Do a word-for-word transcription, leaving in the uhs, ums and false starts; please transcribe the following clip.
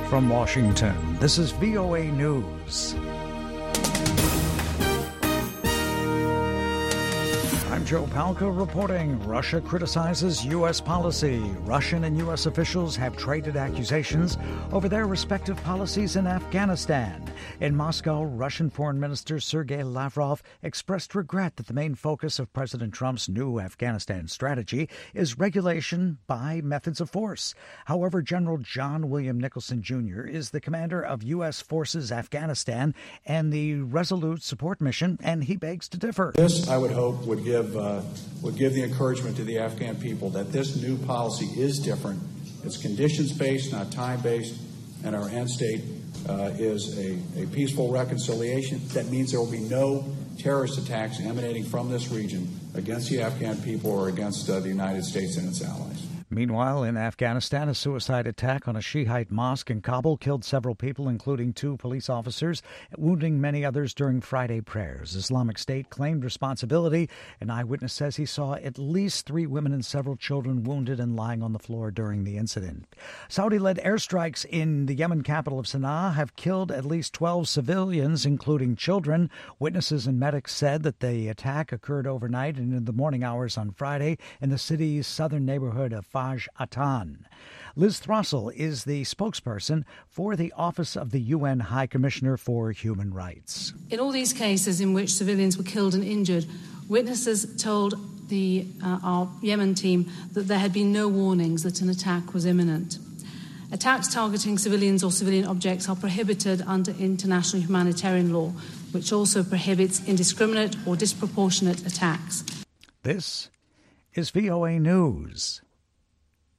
From Washington, this is V O A News. I'm Joe Palca reporting. Russia criticizes U S policy. Russian and U S officials have traded accusations over their respective policies in Afghanistan. In Moscow, Russian Foreign Minister Sergei Lavrov expressed regret that the main focus of President Trump's new Afghanistan strategy is regulation by methods of force. However, General John William Nicholson Junior is the commander of U S Forces Afghanistan and the Resolute Support Mission, and he begs to differ. This, I would hope, would give uh, would give the encouragement to the Afghan people that this new policy is different. It's conditions-based, not time-based, and our end state uh, is a, a peaceful reconciliation. That means there will be no terrorist attacks emanating from this region against the Afghan people or against uh, the United States and its allies. Meanwhile, in Afghanistan, a suicide attack on a Shiite mosque in Kabul killed several people, including two police officers, wounding many others during Friday prayers. Islamic State claimed responsibility. An eyewitness says he saw at least three women and several children wounded and lying on the floor during the incident. Saudi-led airstrikes in the Yemen capital of Sana'a have killed at least twelve civilians, including children. Witnesses and medics said that the attack occurred overnight and in the morning hours on Friday in the city's southern neighborhood of Faj Atan. Liz Throssell is the spokesperson for the Office of the U N High Commissioner for Human Rights. In all these cases in which civilians were killed and injured, witnesses told the uh, our Yemen team that there had been no warnings that an attack was imminent. Attacks targeting civilians or civilian objects are prohibited under international humanitarian law, which also prohibits indiscriminate or disproportionate attacks. This is V O A News.